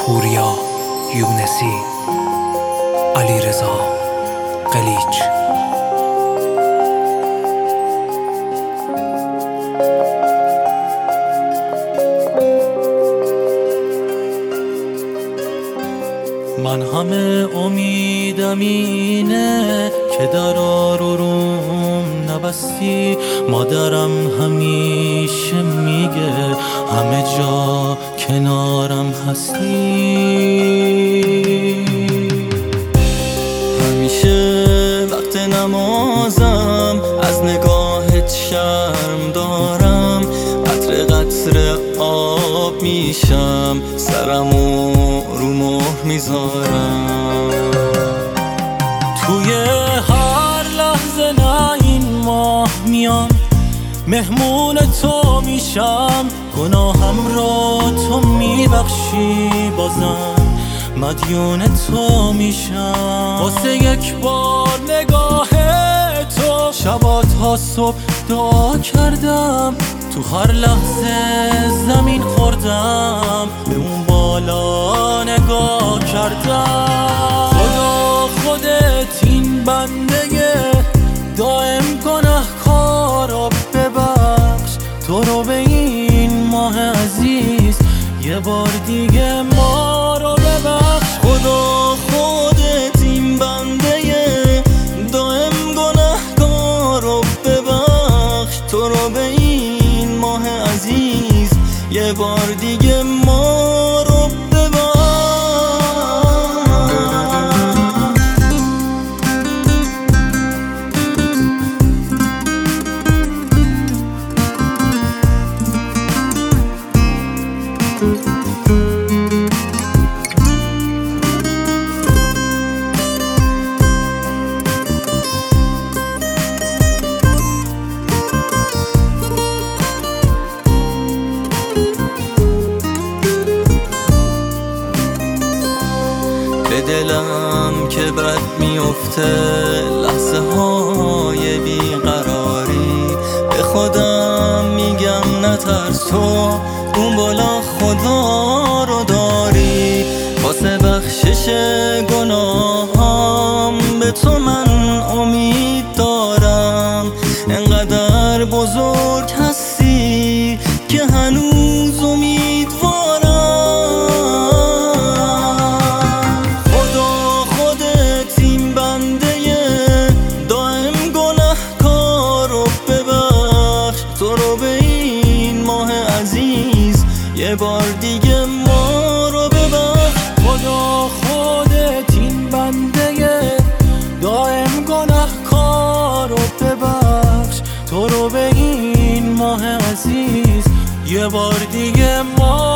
پوریا یونسی، علیرضا قلیچ. من همه امیدم اینه که در روم نبستی. مادرم همیشه میگه همه جا کنارم هستی. همیشه وقت نمازم از نگاهت شرم دارم. قطره قطره آب میشم، سرمو رو مهر میذارم. توی هر لحظه نه این ماه میام، مهمون تو میشم. گناهم رو تو میبخشی، بازم مدیون تو میشم. واسه یک بار نگاه تو شبا تا صبح دعا کردم. تو هر لحظه زمین خوردم، به اون بالا نگاه کردم. خدا خودت این بنده دائم گناهکارو ببخش. تو رو به این ماه عزیز یه بار دیگه ما رو ببخش. خدا خودت این بنده دائم گناهکارو ببخش. تو رو به این ماه عزیز یه بار دیگه ما رو ببخش. به دلم که بد میفته لحظه های بیقراری. به خودم میگم نترس، تو اون بالا خدا رو داری. واسه بخشش گناهام به تو من امید دارم. انقدر بزرگ هستی که هنوز امیدوارم. تو رو به این ماه عزیز یه بار دیگه ما رو ببخش. خدا خودت این بنده دائم گناهکار رو ببخش. تو رو به این ماه عزیز یه بار دیگه ما